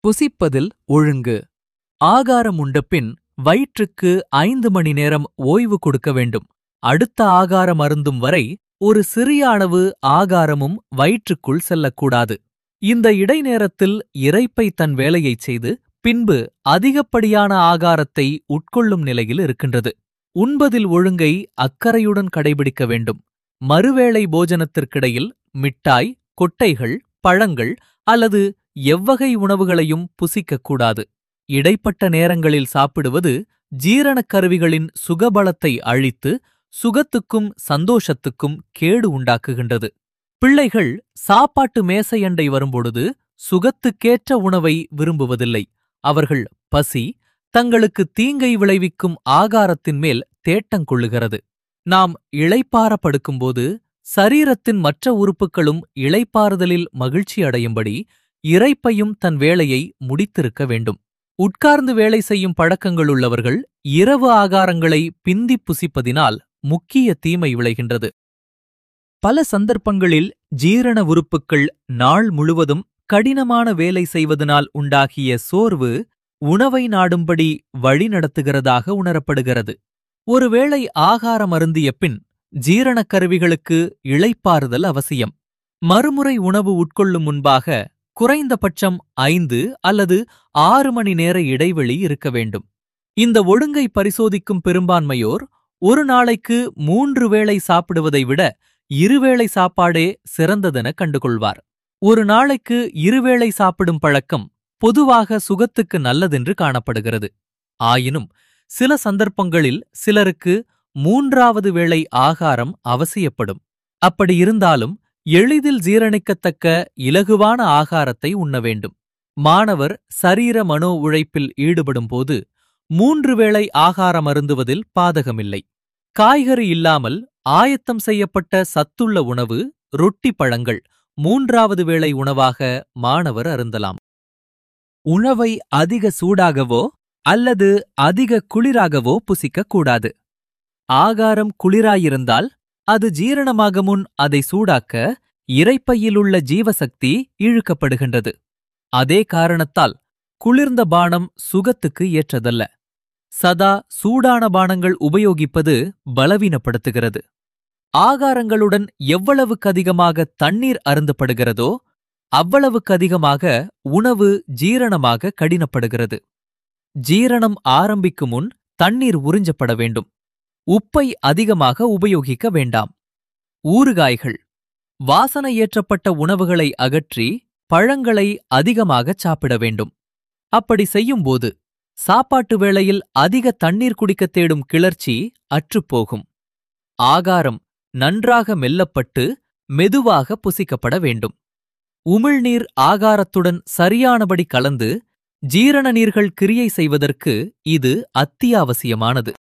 புசிப்பதில் ஒழுங்கு. ஆகாரம் உண்டபின் வயிற்றுக்கு 5 மணி நேரம் ஓய்வு கொடுக்க வேண்டும். அடுத்த ஆகாரம் அருந்தும் வரை ஒரு சிறிய அளவு ஆகாரமும் வயிற்றுக்குள் செல்லக்கூடாது. இந்த இடைநேரத்தில் இரைப்பை தன் வேலையைச் செய்து பின்பு அதிகப்படியான ஆகாரத்தை உட்கொள்ளும் நிலையில் இருக்கின்றது. உண்பதில் ஒழுங்கை அக்கறையுடன் கடைபிடிக்க வேண்டும். மறுவேளை போஜனத்திற்கிடையில் மிட்டாய், கொட்டைகள், பழங்கள் அல்லது எவ்வகை உணவுகளையும் புசிக்கக்கூடாது. இடைப்பட்ட நேரங்களில் சாப்பிடுவது ஜீரணக் கருவிகளின் சுகபலத்தை அழித்து சுகத்துக்கும் சந்தோஷத்துக்கும் கேடு உண்டாக்குகின்றது. பிள்ளைகள் சாப்பாட்டு மேசையண்டை வரும்பொழுது சுகத்துக்கேற்ற உணவை விரும்புவதில்லை. அவர்கள் பசி, தங்களுக்கு தீங்கை விளைவிக்கும் ஆகாரத்தின் மேல் தேட்டங்கொள்ளுகிறது. நாம் இளைப்பாற படுக்கும்போது சரீரத்தின் மற்ற உறுப்புகளும் இளைப்பாறுதலில் மகிழ்ச்சி அடையும்படி இரைப்பையும் தன் வேலையை முடித்திருக்க வேண்டும். உட்கார்ந்து வேலை செய்யும் பழக்கங்களுள்ளவர்கள் இரவு ஆகாரங்களை பிந்திப் புசிப்பதினால் முக்கிய தீமை விளைகின்றது. பல சந்தர்ப்பங்களில் ஜீரண உறுப்புக்கள் நாள் முழுவதும் கடினமான வேலை செய்வதனால் உண்டாகிய சோர்வு உணவை நாடும்படி வழிநடத்துகிறதாக உணரப்படுகிறது. ஒருவேளை ஆகாரம் அருந்திய பின் ஜீரணக் கருவிகளுக்கு இளைப்பாறுதல் அவசியம். மறுமுறை உணவு உட்கொள்ளும் முன்பாக குறைந்தபட்சம் 5 அல்லது 6 மணி நேர இடைவெளி இருக்க வேண்டும். இந்த ஒழுங்கை பரிசோதிக்கும் பெரும்பான்மையோர் ஒரு நாளைக்கு 3 வேளை சாப்பிடுவதை விட 2 வேளை சாப்பாடே சிறந்ததென கண்டுகொள்வார். ஒரு நாளைக்கு 2 வேளை சாப்பிடும் பழக்கம் பொதுவாக சுகத்துக்கு நல்லதென்று காணப்படுகிறது. ஆயினும் சில சந்தர்ப்பங்களில் சிலருக்கு 3வது வேளை ஆகாரம் அவசியப்படும். அப்படி இருந்தாலும் எளிதில் ஜீரணிக்கத்தக்க இலகுவான ஆகாரத்தை உண்ண வேண்டும். மாணவர் சரீர மனோ உழைப்பில் ஈடுபடும்போது 3 வேளை ஆகாரம் அருந்துவதில் பாதகமில்லை. காய்கறி இல்லாமல் ஆயத்தம் செய்யப்பட்ட சத்துள்ள உணவு, ரொட்டி, பழங்கள் 3வது வேளை உணவாக மாணவர் அருந்தலாம். உணவை அதிக சூடாகவோ அல்லது அதிக குளிராகவோ புசிக்கக்கூடாது. ஆகாரம் குளிராயிருந்தால் அது ஜீரணமாக முன் அதை சூடாக்க இரைப்பையிலுள்ள ஜீவசக்தி இழுக்கப்படுகின்றது. அதே காரணத்தால் குளிர்ந்த பானம் சுகத்துக்கு ஏற்றதல்ல. சதா சூடான பானங்கள் உபயோகிப்பது பலவீனப்படுத்துகிறது. ஆகாரங்களுடன் எவ்வளவுக்கதிகமாக தண்ணீர் அருந்தப்படுகிறதோ அவ்வளவுக்கதிகமாக உணவு ஜீரணமாக கடினப்படுகிறது. ஜீரணம் ஆரம்பிக்கும் முன் தண்ணீர் உறிஞ்சப்பட வேண்டும். உப்பை அதிகமாக உபயோகிக்க வேண்டாம். ஊறுகாய்கள், வாசனையேற்றப்பட்ட உணவுகளை அகற்றி பழங்களை அதிகமாகச் சாப்பிட வேண்டும். அப்படி செய்யும்போது சாப்பாட்டு வேளையில் அதிக தண்ணீர் குடிக்கத் தேடும் கிளர்ச்சி அற்றுப்போகும். ஆகாரம் நன்றாக மெல்லப்பட்டு மெதுவாக புசிக்கப்பட வேண்டும். உமிழ்நீர் ஆகாரத்துடன் சரியானபடி கலந்து ஜீரண நீர்கள் கிரியை செய்வதற்கு இது அத்தியாவசியமானது.